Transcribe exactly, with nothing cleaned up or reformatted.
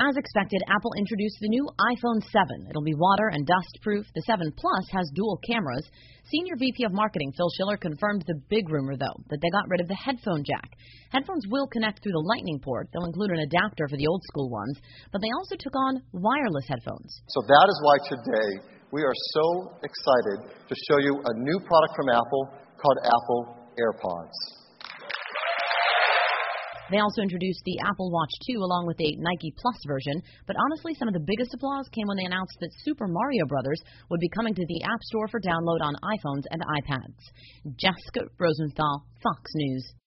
As expected, Apple introduced the new iPhone seven. It'll be water and dust proof. The seven Plus has dual cameras. Senior V P of Marketing Phil Schiller confirmed the big rumor, though, that they got rid of the headphone jack. Headphones will connect through the Lightning port. They'll include an adapter for the old school ones, but they also took on wireless headphones. So that is why today we are so excited to show you a new product from Apple called Apple AirPods. They also introduced the Apple Watch two along with a Nike Plus version, but honestly, some of the biggest applause came when they announced that Super Mario Brothers would be coming to the App Store for download on iPhones and iPads. Jessica Rosenthal, Fox News.